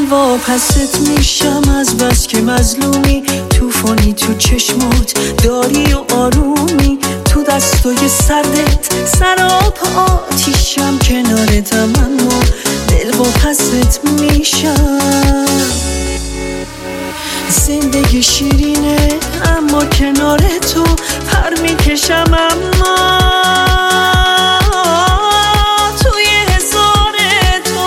واپست میشم از بس که مظلومی، توفانی تو چشمات داری و آرومی، تو دستای سردت سراب آتیشم، کنارتم اما دل واپست میشم. زندگی شیرینه اما کنار تو پر میکشم، اما توی هزار تو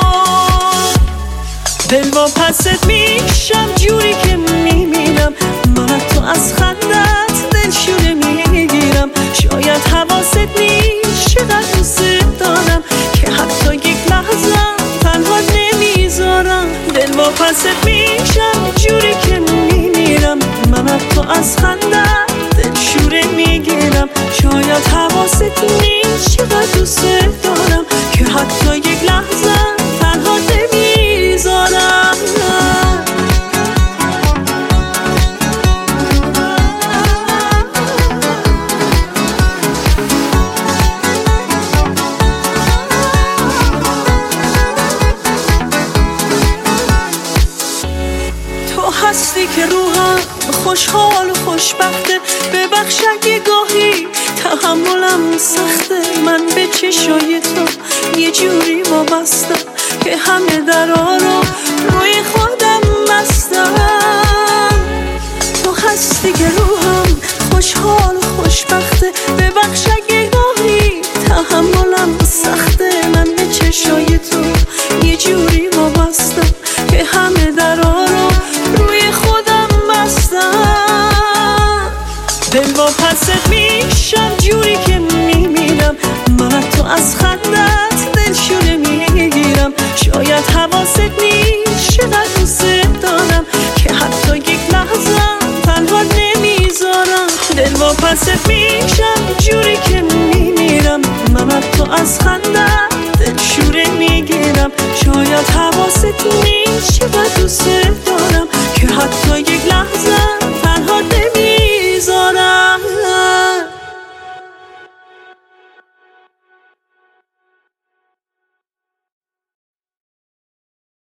دل واپست میشم، جوری که میمیرم من تو از خندت دلشوره میگیرم. شاید حواست نیست چقدر دوست دارم که حتی یک لحظه تنها نمیذارم. دل واپست میشم، جوری که میمیرم من تو از خندت دلشوره میگیرم. شاید حواست نیست چقدر دوست دارم که حتی یک لحظه تنها نمیذارم. تو هستی که روحم خوشحال و خوشبخته، ببخش اگه گاهی تحملم سخته. من به چشای تو یه جوری وابستم که همه درا رو روی خودم بستم. تو هستی که روحم خوشحال و خوشبخته، ببخش اگه گاهی تحملم سخته. من به چشای تو یه جوری وابستم که همه درا رو روی خودم بستم. دل واپست میشم، جوری که میمیرم من تو از خندت دلشوره میگیرم. شاید حواست نیست چقدر دوست دارم که حتی یک لحظه تنها نمیذارم. دل واپست میشم، جوری که میمیرم من تو از خندت دلشوره میگیرم. شاید حواست نیست چقدر دوست دارم که حتی یک لحظه